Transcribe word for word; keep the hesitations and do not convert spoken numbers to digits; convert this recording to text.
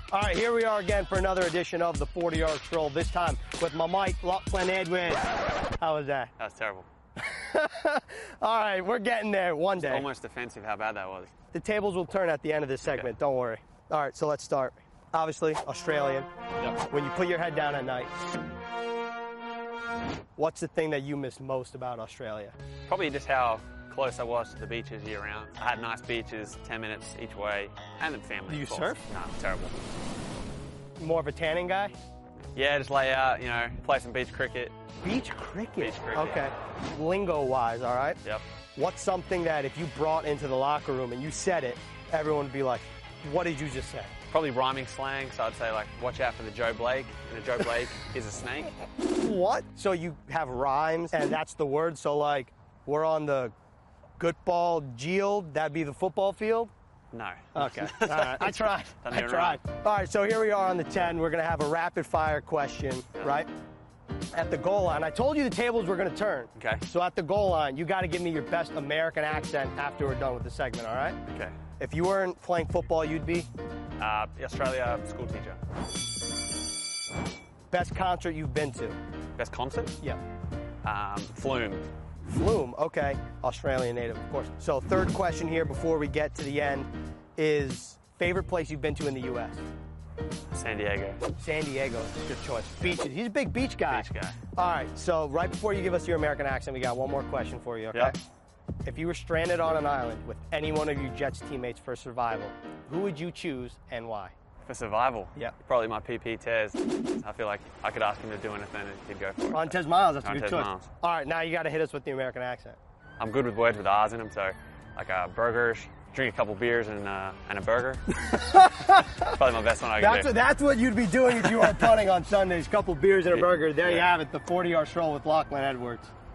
All right, here we are again for another edition of the forty-yard stroll, this time with my Mike Lachlan Edwards. How was that? That was terrible. All right, we're getting there one day. It's almost offensive how bad that was. The tables will turn at the end of this segment, Okay. don't worry. All right, so let's start. Obviously, Australian. Yep. When you put your head down at night, what's the thing that you miss most about Australia? Probably just how close I was to the beaches year round. I had nice beaches, ten minutes each way, and then family. Do you of course. surf? No, terrible. More of a tanning guy? Yeah, just lay out, you know, play some beach cricket. Beach cricket? Beach cricket. Okay. Lingo-wise, all right? Yep. What's something that if you brought into the locker room and you said it, everyone would be like, what did you just say? Probably rhyming slang, so I'd say like, watch out for the Joe Blake. And the Joe Blake is a snake. What? So you have rhymes and that's the word, so like, we're on the Goodball Field, that'd be the football field? No. Okay. All right. I tried. Doesn't I even tried. rhyme. All right, so here we are on the ten. We're going to have a rapid fire question, right? At the goal line. I told you the tables were going to turn. Okay. So at the goal line, you got to give me your best American accent after we're done with the segment, all right? Okay. If you weren't playing football, you'd be? Uh, Australia school teacher. Best concert you've been to? Best concert? Yeah. Um, Flume. Flume, okay. Australian native, of course. So third question here before we get to the end is favorite place you've been to in the U S? San Diego. San Diego, good choice. Beaches, he's a big beach guy. Beach guy. All right, so right before you give us your American accent, we got one more question for you, okay? Yep. If you were stranded on an island with any one of your Jets teammates for survival, who would you choose and why? For survival? Yep. Probably my P P Tez. I feel like I could ask him to do anything and he'd go for it. Montez Miles, that's a good Montez choice. Miles. All right, now you got to hit us with the American accent. I'm good with words with R's in them, so like uh, burgers, drink a couple beers and uh, and a burger. Probably my best one I can That's do. what, that's what you'd be doing if you were punting on Sundays. Couple beers and a burger. There you Yeah. have it, the forty-yard stroll with Lachlan Edwards.